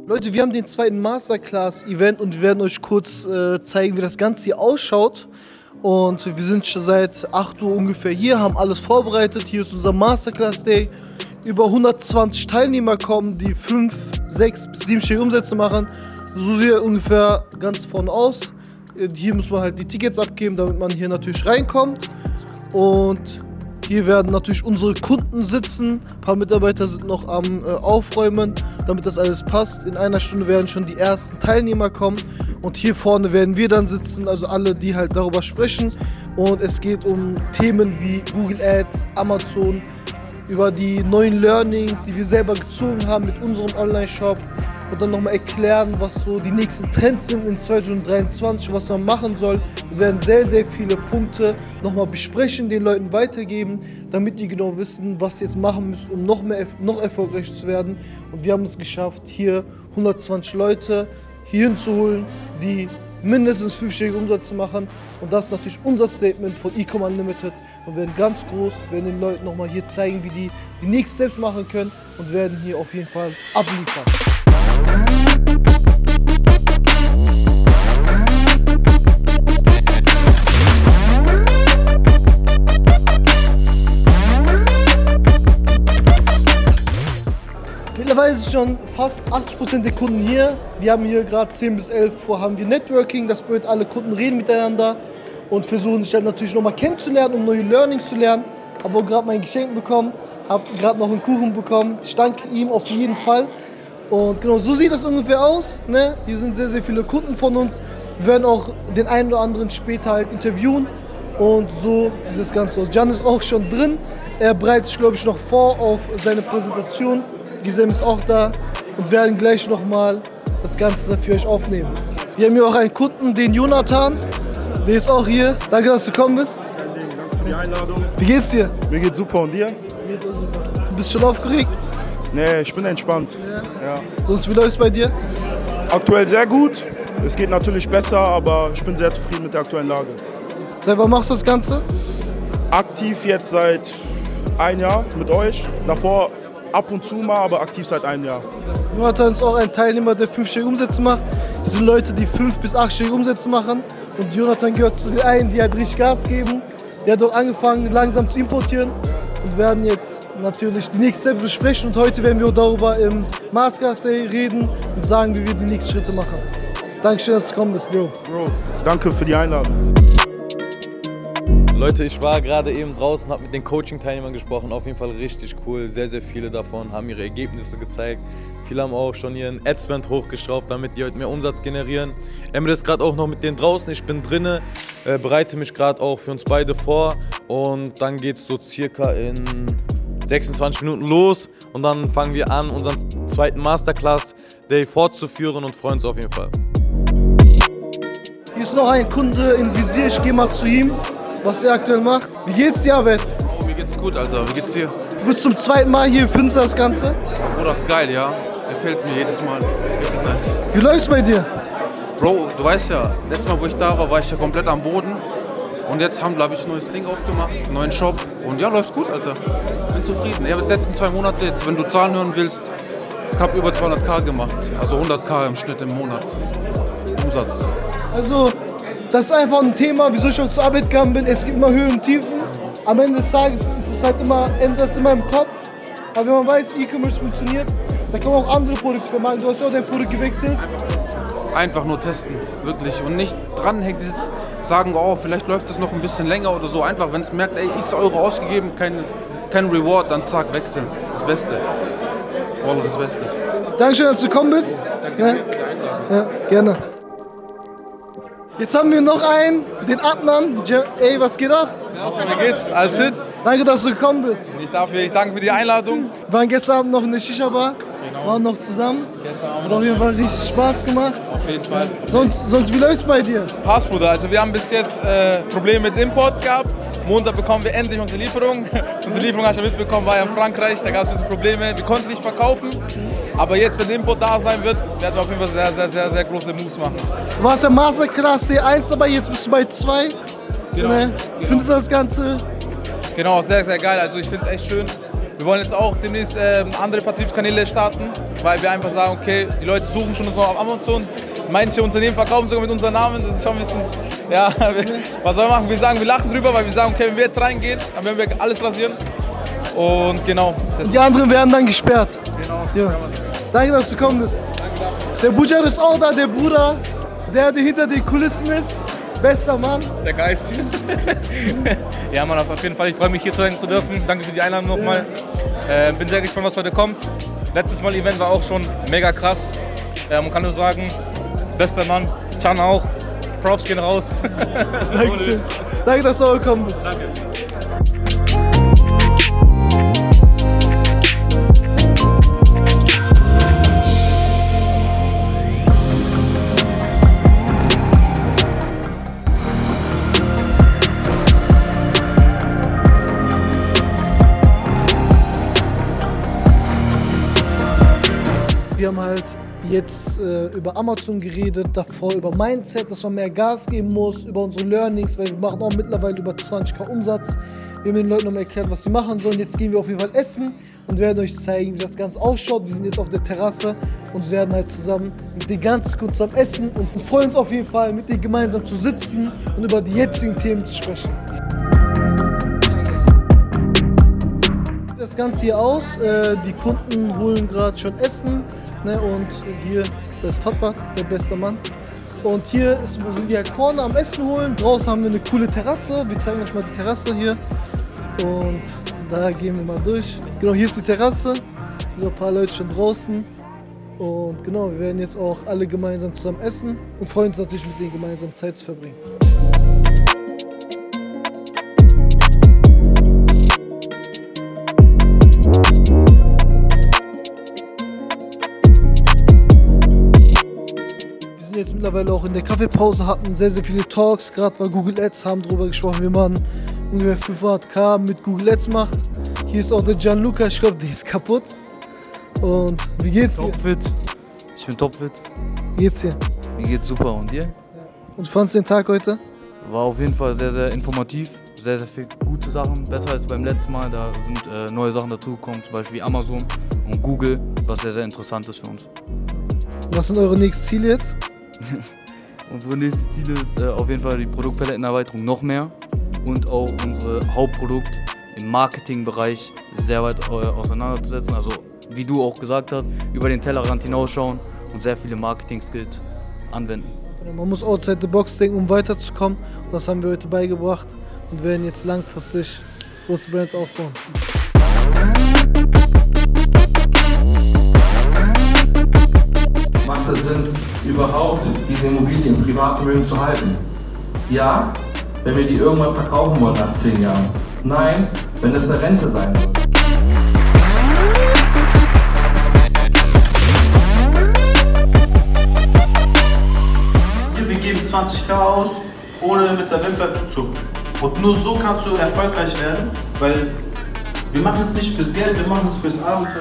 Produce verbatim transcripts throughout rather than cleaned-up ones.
Leute, wir haben den zweiten Masterclass-Event und wir werden euch kurz äh, zeigen, wie das Ganze hier ausschaut. Und wir sind schon seit acht Uhr ungefähr hier, haben alles vorbereitet. Hier ist unser Masterclass-Day. Über hundertzwanzig Teilnehmer kommen, die fünf, sechs bis siebenstellige Umsätze machen. So sieht ungefähr ganz vorne aus. Hier muss man halt die Tickets abgeben, damit man hier natürlich reinkommt. Und hier werden natürlich unsere Kunden sitzen. Ein paar Mitarbeiter sind noch am äh, Aufräumen, damit das alles passt. In einer Stunde werden schon die ersten Teilnehmer kommen. Und hier vorne werden wir dann sitzen, also alle, die halt darüber sprechen. Und es geht um Themen wie Google Ads, Amazon, über die neuen Learnings, die wir selber gezogen haben mit unserem Online-Shop. Und dann nochmal erklären, was so die nächsten Trends sind in zweitausenddreiundzwanzig, was man machen soll. Wir werden sehr, sehr viele Punkte nochmal besprechen, den Leuten weitergeben, damit die genau wissen, was sie jetzt machen müssen, um noch mehr, noch erfolgreicher zu werden. Und wir haben es geschafft, hier hundertzwanzig Leute hier hinzuholen, die mindestens fünfstellige Umsätze machen. Und das ist natürlich unser Statement von Ecom Unlimited. Und wir werden ganz groß, werden den Leuten nochmal hier zeigen, wie die die nächsten Steps machen können und werden hier auf jeden Fall abliefern. Mittlerweile sind schon fast achtzig Prozent der Kunden hier. Wir haben hier gerade zehn bis elf Uhr haben wir Networking. Das bedeutet, alle Kunden reden miteinander und versuchen sich dann natürlich nochmal kennenzulernen, um neue Learnings zu lernen. Habe auch gerade mein Geschenk bekommen, habe gerade noch einen Kuchen bekommen. Ich danke ihm auf jeden Fall. Und genau, so sieht das ungefähr aus. Ne? Hier sind sehr, sehr viele Kunden von uns. Wir werden auch den einen oder anderen später halt interviewen. Und so sieht das Ganze aus. Can ist auch schon drin. Er bereitet sich, glaube ich, noch vor auf seine Präsentation. Gisem ist auch da und werden gleich nochmal das Ganze für euch aufnehmen. Wir haben hier auch einen Kunden, den Jonathan. Der ist auch hier. Danke, dass du gekommen bist. Danke für die Einladung. Wie geht's dir? Mir geht's super, und dir? Mir geht's auch super. Du bist schon aufgeregt? Nee, ich bin entspannt. Ja. Ja. Sonst, wie läuft's bei dir? Aktuell sehr gut. Es geht natürlich besser, aber ich bin sehr zufrieden mit der aktuellen Lage. Seit wann machst du das Ganze? Aktiv jetzt seit ein Jahr mit euch. Davor ab und zu mal, aber aktiv seit einem Jahr. Jonathan ist auch ein Teilnehmer, der fünfstellige Umsätze macht. Das sind Leute, die fünf- bis achtstellige Umsätze machen. Und Jonathan gehört zu den einen, die halt richtig Gas geben. Der hat auch angefangen, langsam zu importieren. Und werden jetzt natürlich die nächsten Steps besprechen. Und heute werden wir auch darüber im Masterclass Day reden und sagen, wie wir die nächsten Schritte machen. Dankeschön, dass du gekommen bist, Bro. Bro, danke für die Einladung. Leute, ich war gerade eben draußen, habe mit den Coaching-Teilnehmern gesprochen. Auf jeden Fall richtig cool. Sehr, sehr viele davon haben ihre Ergebnisse gezeigt. Viele haben auch schon ihren Adspend hochgeschraubt, damit die heute mehr Umsatz generieren. Emre ist gerade auch noch mit denen draußen. Ich bin drinne, äh, bereite mich gerade auch für uns beide vor. Und dann geht es so circa in sechsundzwanzig Minuten los. Und dann fangen wir an, unseren zweiten Masterclass-Day fortzuführen und freuen uns auf jeden Fall. Hier ist noch ein Kunde im Visier. Ich gehe mal zu ihm, was er aktuell macht. Wie geht's dir, Abed? Oh, mir geht's gut, Alter. Wie geht's dir? Du bist zum zweiten Mal hier, findest du das Ganze? Bruder, geil, ja. Gefällt mir jedes Mal. Richtig nice. Wie läuft's bei dir? Bro, du weißt ja, letztes Mal, wo ich da war, war ich ja komplett am Boden. Und jetzt haben, glaube ich, ein neues Ding aufgemacht, einen neuen Shop. Und ja, läuft gut, Alter. Bin zufrieden. Ich habe die letzten zwei Monate jetzt, wenn du Zahlen hören willst, ich habe über zweihunderttausend gemacht. Also hunderttausend im Schnitt im Monat. Umsatz. Also, das ist einfach ein Thema, wieso ich auch zur Arbeit gegangen bin. Es gibt immer Höhen und Tiefen. Am Ende des Tages ist es halt immer, endet das immer im Kopf. Aber wenn man weiß, wie E-Commerce funktioniert, dann kann man auch andere Produkte vermarkten. Du hast ja auch dein Produkt gewechselt. Einfach nur testen, wirklich. Und nicht dranhängen, dieses sagen, oh, vielleicht läuft das noch ein bisschen länger oder so. Einfach, wenn es merkt, ey, x Euro ausgegeben, kein, kein Reward, dann zack, wechseln. Das Beste. Wallah, das Beste. Dankeschön, dass du gekommen bist. Danke Ja, dir für die Einladung. ja, gerne. Jetzt haben wir noch einen, den Adnan. Ey, was geht ab? Wie geht's? Alles fit? Danke, dass du gekommen bist. Nicht dafür, ich danke für die Einladung. Wir waren gestern Abend noch in der Shisha-Bar, waren noch zusammen. Hat auf jeden Fall richtig Spaß gemacht. Auf jeden Fall. Sonst, sonst wie läuft's bei dir? Passt, Bruder. Also wir haben bis jetzt äh, Probleme mit Import gehabt. Montag bekommen wir endlich unsere Lieferung. Unsere Lieferung, hast du mitbekommen, war ja in Frankreich. Da gab es ein bisschen Probleme. Wir konnten nicht verkaufen. Aber jetzt, wenn der Import da sein wird, werden wir auf jeden Fall sehr, sehr, sehr, sehr große Moves machen. Du warst ja Masterclass D eins dabei, jetzt bist du bei zwei. Genau. Ne? Genau. Findest du das Ganze? Genau, sehr, sehr geil. Also ich finde es echt schön, Wir wollen jetzt auch demnächst äh, andere Vertriebskanäle starten, weil wir einfach sagen, okay, die Leute suchen schon uns noch auf Amazon. Manche Unternehmen verkaufen sogar mit unserem Namen, das ist schon ein bisschen, ja, was sollen wir machen? Wir sagen, wir lachen drüber, weil wir sagen, okay, wenn wir jetzt reingehen, dann werden wir alles rasieren. Und genau. Und die anderen werden dann gesperrt. Genau. Ja. Danke, dass du gekommen bist. Der Bujar ist auch da, der Bruder, der, der hinter den Kulissen ist. Bester Mann. Der Geist. Ja, Mann, auf jeden Fall. Ich freue mich, hier sein zu dürfen. Danke für die Einladung nochmal. Ja. Äh, bin sehr gespannt, was heute kommt. Letztes Mal Event war auch schon mega krass. Äh, man kann nur sagen, bester Mann. Can auch. Props gehen raus. Dankeschön. Danke, dass du gekommen bist. Danke. Wir haben halt jetzt äh, über Amazon geredet, davor über Mindset, dass man mehr Gas geben muss, über unsere Learnings, weil wir machen auch mittlerweile über zwanzigtausend Umsatz. Wir haben den Leuten nochmal erklärt, was sie machen sollen. Jetzt gehen wir auf jeden Fall essen und werden euch zeigen, wie das Ganze ausschaut. Wir sind jetzt auf der Terrasse und werden halt zusammen mit denen ganz kurz am Essen und freuen uns auf jeden Fall, mit denen gemeinsam zu sitzen und über die jetzigen Themen zu sprechen. Das Ganze hier aus, äh, die Kunden holen gerade schon Essen. Ne, und hier, das ist Fatbad, der beste Mann. Und hier ist, sind die halt vorne am Essen holen. Draußen haben wir eine coole Terrasse. Wir zeigen euch mal die Terrasse hier. Und da gehen wir mal durch. Genau, hier ist die Terrasse. Hier sind ein paar Leute schon draußen. Und genau, wir werden jetzt auch alle gemeinsam zusammen essen und freuen uns natürlich, mit denen gemeinsam Zeit zu verbringen. Jetzt mittlerweile auch in der Kaffeepause, hatten sehr, sehr viele Talks, gerade bei Google Ads, haben darüber gesprochen, wie man ungefähr fünfhunderttausend mit Google Ads macht. Hier ist auch der Gianluca, ich glaube, der ist kaputt. Und wie geht's dir? Topfit. Ich bin topfit. Wie geht's dir? Mir geht's super und dir? Und wie fandst du den Tag heute? War auf jeden Fall sehr, sehr informativ. Sehr, sehr viele gute Sachen, besser als beim letzten Mal. Da sind äh, neue Sachen dazugekommen, zum Beispiel Amazon und Google, was sehr, sehr interessant ist für uns. Was sind eure nächsten Ziele jetzt? Unsere nächste Ziele ist äh, auf jeden Fall die Produktpalettenerweiterung noch mehr und auch unsere Hauptprodukt im Marketingbereich sehr weit äh, auseinanderzusetzen. Also wie du auch gesagt hast, über den Tellerrand hinausschauen und sehr viele Marketing-Skills anwenden. Man muss outside the box denken, um weiterzukommen. Und das haben wir heute beigebracht und werden jetzt langfristig große Brands aufbauen. Macht es Sinn, überhaupt diese Immobilien im privaten Vermögen zu halten? Ja, wenn wir die irgendwann verkaufen wollen nach zehn Jahren. Nein, wenn es eine Rente sein soll. Hier, wir geben zwanzigtausend aus, ohne mit der Wimper zu zucken. Und nur so kannst du erfolgreich werden, weil wir machen es nicht fürs Geld, wir machen es fürs Abenteuer.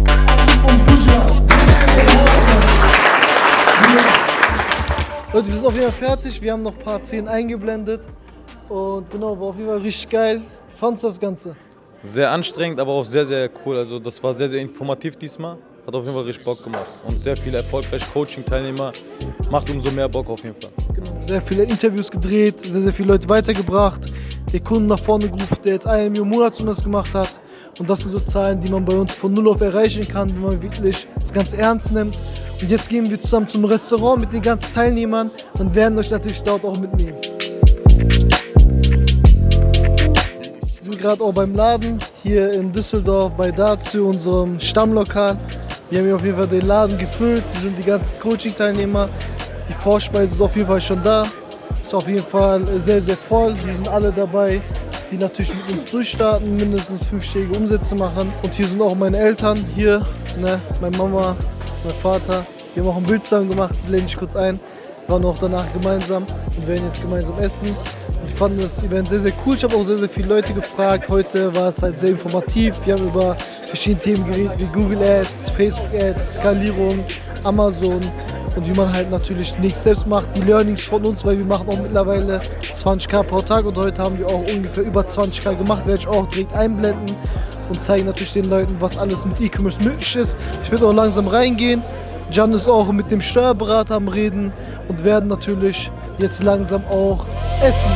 Leute, wir sind auf jeden Fall fertig. Wir haben noch ein paar Szenen eingeblendet. Und genau, war auf jeden Fall richtig geil. Wie fandest du das Ganze? Sehr anstrengend, aber auch sehr, sehr cool. Also das war sehr, sehr informativ diesmal. Hat auf jeden Fall richtig Bock gemacht. Und sehr viele erfolgreiche Coaching-Teilnehmer. Macht umso mehr Bock auf jeden Fall. Genau. Sehr viele Interviews gedreht, sehr, sehr viele Leute weitergebracht. Den Kunden nach vorne gerufen, der jetzt eine Million Monatsumsatz gemacht hat. Und das sind so Zahlen, die man bei uns von null auf erreichen kann, wenn man wirklich das Ganze ernst nimmt. Und jetzt gehen wir zusammen zum Restaurant mit den ganzen Teilnehmern und werden euch natürlich dort auch mitnehmen. Wir sind gerade auch beim Laden, hier in Düsseldorf bei Dazio, unserem Stammlokal. Wir haben hier auf jeden Fall den Laden gefüllt, hier sind die ganzen Coaching-Teilnehmer. Die Vorspeise ist auf jeden Fall schon da. Ist auf jeden Fall sehr, sehr voll, die sind alle dabei, die natürlich mit uns durchstarten, mindestens fünfstellige Umsätze machen. Und hier sind auch meine Eltern, hier, ne, meine Mama, mein Vater. Wir haben auch ein Bild zusammen gemacht, blende ich kurz ein. Waren auch danach gemeinsam und werden jetzt gemeinsam essen. Und ich fand das Event sehr, sehr cool. Ich habe auch sehr, sehr viele Leute gefragt. Heute war es halt sehr informativ. Wir haben über verschiedene Themen geredet, wie Google Ads, Facebook Ads, Skalierung, Amazon und wie man halt natürlich nichts selbst macht. Die Learnings von uns, weil wir machen auch mittlerweile zwanzigtausend pro Tag und heute haben wir auch ungefähr über zwanzigtausend gemacht, werde ich auch direkt einblenden. und zeigen natürlich den Leuten, was alles mit E-Commerce möglich ist. Ich werde auch langsam reingehen. Can ist auch mit dem Steuerberater am Reden und werden natürlich jetzt langsam auch essen.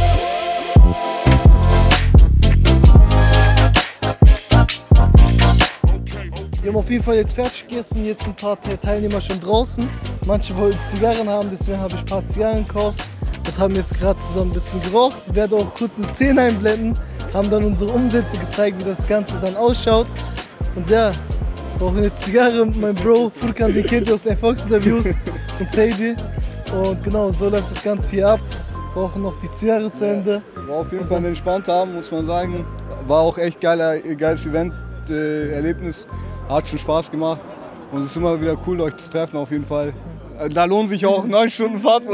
Wir haben auf jeden Fall jetzt fertig gegessen, jetzt ein paar Teilnehmer schon draußen. Manche wollten Zigarren haben, deswegen habe ich ein paar Zigarren gekauft und haben jetzt gerade zusammen ein bisschen geraucht. Wir werden auch kurz eine Szene einblenden, haben dann unsere Umsätze gezeigt, wie das Ganze dann ausschaut. Und ja, auch eine Zigarre mit meinem Bro Furkan, den kennt ihr aus Erfolgsinterviews, und Sadie. Und genau, so läuft das Ganze hier ab. Brauchen noch die Zigarre zu Ende. War auf jeden Fall ein entspannter Abend, muss man sagen. War auch echt geiler, geiles Event, äh, Erlebnis. Hat schon Spaß gemacht und es ist immer wieder cool, euch zu treffen auf jeden Fall. Da lohnt sich auch neun Stunden Fahrt.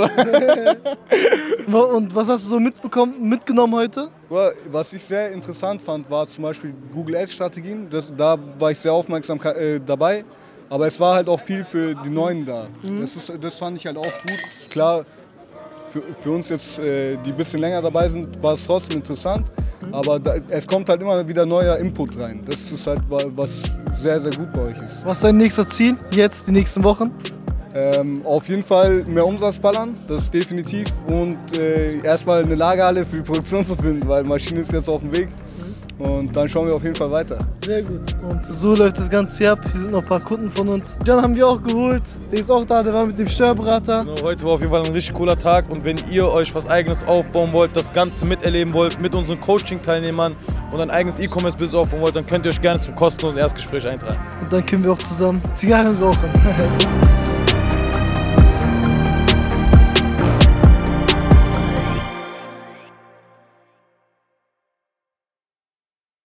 Und was hast du so mitbekommen, mitgenommen heute? Was ich sehr interessant fand, war zum Beispiel Google Ads Strategien. Das, da war ich sehr aufmerksam äh, dabei. Aber es war halt auch viel für die Neuen da. Mhm. Das, ist, das fand ich halt auch gut. Klar, für, für uns jetzt, äh, die ein bisschen länger dabei sind, war es trotzdem interessant. Aber da, es kommt halt immer wieder neuer Input rein. Das ist halt was sehr, sehr gut bei euch ist. Was ist dein nächster Ziel jetzt, die nächsten Wochen? Ähm, auf jeden Fall mehr Umsatz ballern, das ist definitiv. Und äh, erstmal eine Lagerhalle für die Produktion zu finden, weil die Maschine ist jetzt auf dem Weg. Und dann schauen wir auf jeden Fall weiter. Sehr gut. Und so läuft das Ganze hier ab. Hier sind noch ein paar Kunden von uns. Can haben wir auch geholt. Der ist auch da, der war mit dem Steuerberater. Genau, heute war auf jeden Fall ein richtig cooler Tag. Und wenn ihr euch was Eigenes aufbauen wollt, das Ganze miterleben wollt mit unseren Coaching-Teilnehmern und ein eigenes E-Commerce-Business aufbauen wollt, dann könnt ihr euch gerne zum kostenlosen Erstgespräch eintragen. Und dann können wir auch zusammen Zigarren rauchen.